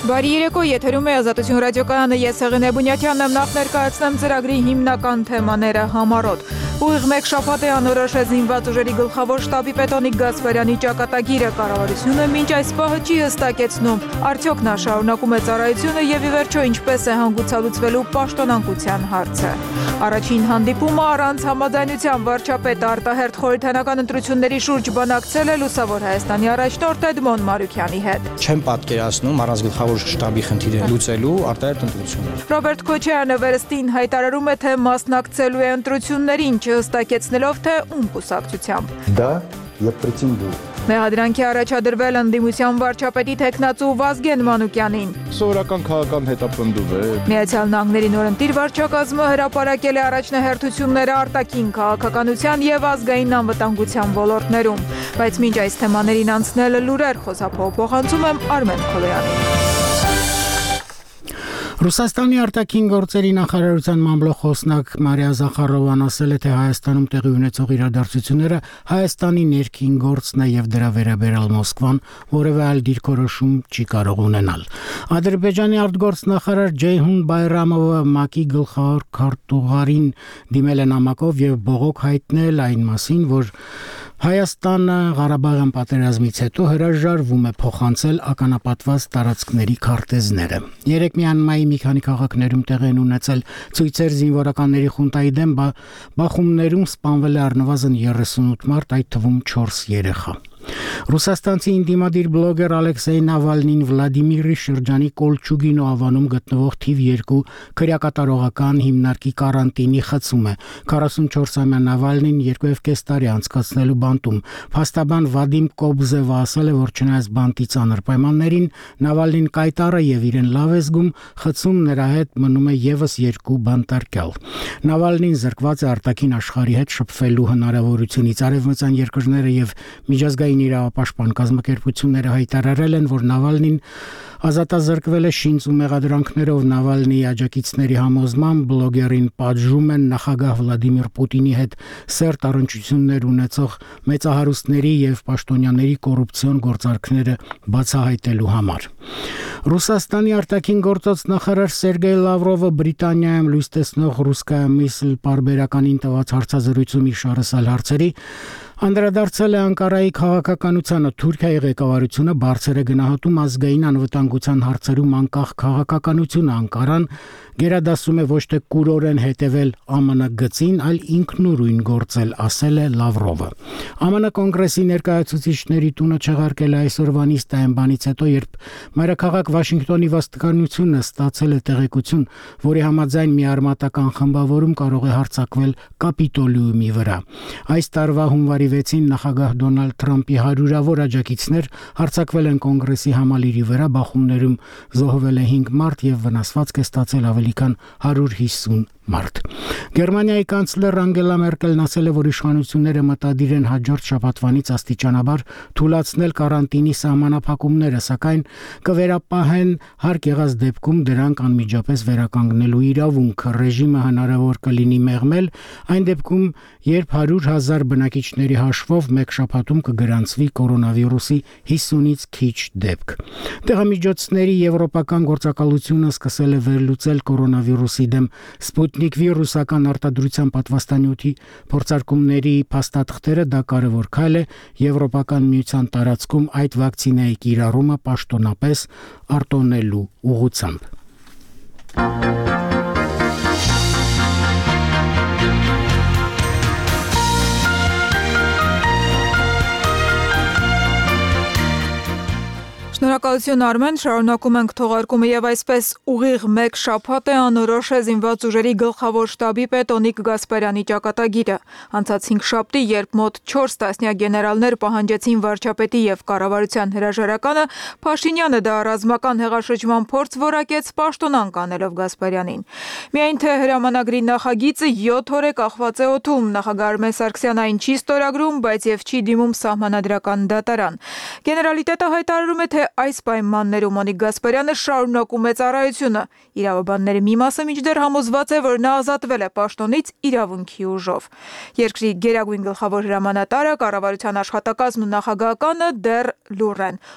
Բարի երեկո, եթերում է Ազատություն ռադիոկայանը, ես Հեղինե Բունյակյանն եմ, նախ ներկայացնեմ ծրագրի հիմնական թեմաները համառոտ։ Ուղիղ մեկ շաբաթ է անորոշ է զինված ուժերի գլխավոր շտաբի պետ Օնիկ Գասպարյանի ճակատագիրը, կառավարությունը մինչ այս պահը չի հստակեցնում, արդյոք նա շարունակում է ծառայությունը եւ ի վերջո ինչպես է հանգուցալուծվելու պաշտոնանկության հարցը։ Առաջին հանդիպումը առանց համաձայնության վարչապետը արտահերթ խորհրդանական ընտրությունների շուրջ բանակցել է Լուսավոր Հայաստանի առաջնորդ Էդմոն Մարուքյանի հետ։ Չեմ պատկերացնում առանց գլխավոր շտաբի խնդիրը լուծելու արտահերթ ընտրություններ։ Ռոբերտ Քոչարյանը վերստին հայտարարում է, թե մասնակցելու է ընտրություններին, չհստակեցնելով, թե ում կուսակցությամբ։ Да, я претендую. Մեղադրանքի առաջադրվել ընդդիմության վարչապետի թեկնածու Վազգեն Մանուկյանին։ Սովորական քաղաքական հետապնդում է։ Միացյալ Նահանգների նորընտիր վարչակազմը հրապարակել է առաջնահերթությունները արտաքին քաղաքականության եւ ազգային անվտանգության ոլորտներում, բայց մինչ այս թեմաներին անցնելը լուրեր խոսափող փոխանցում եմ Արմեն Քոլոյանին։ Ռուսաստանի արտաքին գործերի նախարարության մամլոխոսնակ Մարիա Զախարովան ասել է, թե Հայաստանում տեղի ունեցող իրադարձությունները Հայաստանի ներքին գործն է եւ դրա վերաբերյալ Մոսկվան որևէ այլ դիրքորոշում չի կարող ունենալ։ Ադրբեջանի արտգործնախարար Ջեյհուն Բայրամովը ՄԱԿ-ի գլխավոր քարտուղարին դիմել է նամակով եւ բողոք հայտնել այն մասին, որ Հայաստանը Ղարաբաղյան պատերազմից հետո հրաժարվում է փոխանցել ականապատված տարածքների քարտեզները։ Երեք Մյանմայի մի քանի քաղաքներում տեղի են ունեցել ցույցեր զինվորականների խունտայի դեմ, բախումներում սպանվել է առնվազն 38 մարդ, այդ թվում 4 երեխա։ Ռուսաստանցի ինդիմադիր բլոգեր Ալեքսեյ Նավալնին Վլադիմիրի շրջանի Կոլչուգինո ավանում գտնվող թիվ 2 քրեակատարողական հիմնարկի կարանտինի խցում է։ 44-ամյա Նավալնին 2.5 տարի անցկացնելու բանտում։ Փաստաբան Վադիմ Կոբզևը ասել է, որ չնայած բանտի ծանր պայմաններին, Նավալնին կայտառ է եւ իրեն լավ է զգում, խցում նրա հետ մնում է եւս 2 բանտարկյալ։ Նավալնին զրկված է արտաքին աշխարհի հետ շփվելու հնարավորությունից։ Արևմտյան երկրները եւ միջազգային իրավապաշտպան կազմակերպությունները հայտարարել են, որ Նավալնին ազատազրկվել է շինծ ու մեղադրանքներով։ Նավալնիի աջակիցների համոզմամբ բլոգերին պատժում են նախագահ Վլադիմիր Պուտինի հետ սերտ առնչություններ ունեցող մեծահարուստների եւ պաշտոնյաների կոռուպցիոն գործարքները բացահայտելու համար։ Ռուսաստանի արտաքին գործոց նախարար Սերգեյ Լավրովը Բրիտանիայում լույս տեսնող ռուսկայա միսլ պարբերականին տված հարցազրույցում իր շարասալ հարցերի անդրադարձել է Անկարայի քաղաքականությանը։ Թուրքիայի ղեկավարությունը բարձր է գնահատում ազգային անվտանգության հարցերում անկախ քաղաքականությունը։ Անկարան գերադասում է ոչ թե կուրորեն հետևել ԱՄՆ գծին, այլ ինքնուրույն գործել, ասել է Լավրովը։ ԱՄՆ կոնգրեսի ներկայացուցիչների տունը չեղարկել է այսօրվա նիստային բանից հետո, երբ մայրաքաղաք Վաշինգտոնի ոստիկանությունը ստացել է տեղեկություն, որի համաձայն մի արմատական խմբավորում կարող է հարձակվել Կապիտոլիումի վրա։ Այս տարվա հունվարի 6-ին նախագահ Դոնալդ Թրամփի հարյուրավոր աջակիցներ հարձակվել են կոնգրեսի համալիրի վրա, բախումներում զոհվել է 5 մարդ եւ վնասվածք է ստացել ավելի քան 150 մարդ։ Գերմանիայի կանցլեր Անգելա Մերկելն ասել է, որ իշխանությունները մտադիր են հաջորդ շաբաթվանից աստիճանաբար թույլատրել կարանտինի սահմանափակումները, սակայն կվերապահեն հարկ եղած դեպքում դրանք անմիջապես վերականգնելու իրավունքը։ Ռեժիմը հնարավոր կլինի մեղմել այն դեպքում, երբ 100,000 բնակիչների հաշվով մեկ շաբաթում կգրանցվի կորոնավիրուսի 50-ից քիչ դեպք։ Տեղամիջոցների եվրոպական գործակալությունը սկսել է վերլուծել կորոնավիրուսի դեմ Սպուտնիկ V ռուսական արտադրության պատվաստանյութի փորձարկումների փաստաթղթերը։ Դա կարևոր քայլ է Եվրոպական միության տարածքում այդ վակցինայի կիրառումը պաշտոնապես արտոնելու ուղղությամբ։ Շնորհակալություն Արմեն, շարունակում ենք թողարկումը եւ այսպես ուղիղ մեկ շաբաթ է անորոշ է զինված ուժերի գլխավոր շտաբի պետ Օնիկ Գասպարյանի ճակատագիրը։ Անցած 5 շաբթի, երբ մոտ 4 տասնյակ գեներալներ պահանջեցին վարչապետի եւ կառավարության հրաժարականը, Փաշինյանը դա ռազմական հեղաշրջման փորձ որակեց պաշտոնանկ անելով Գասպարյանին։ Միայն թե հրամանագրի նախագիծը 7 օր է կախված է օդում, նախագահ Արմեն Սարգսյանն այն չի ստորագրում, բայց եւ չի դիմում սահմանադրական դատարան։ Գեներալիտետը հայտարարում է, թե այս պայմաններում Օնիկ Գասպարյանը շարունակում է ծառայությունը։ Իրավաբանների մի մասը մինչդեռ համոզված է, որ նա ազատվել է պաշտոնից իրավունքի ուժով։ Երկրի գերագույն գլխավոր հրամանատարը, կառավարության աշխատակազմն ու նախագահականը դեռ լուռ են։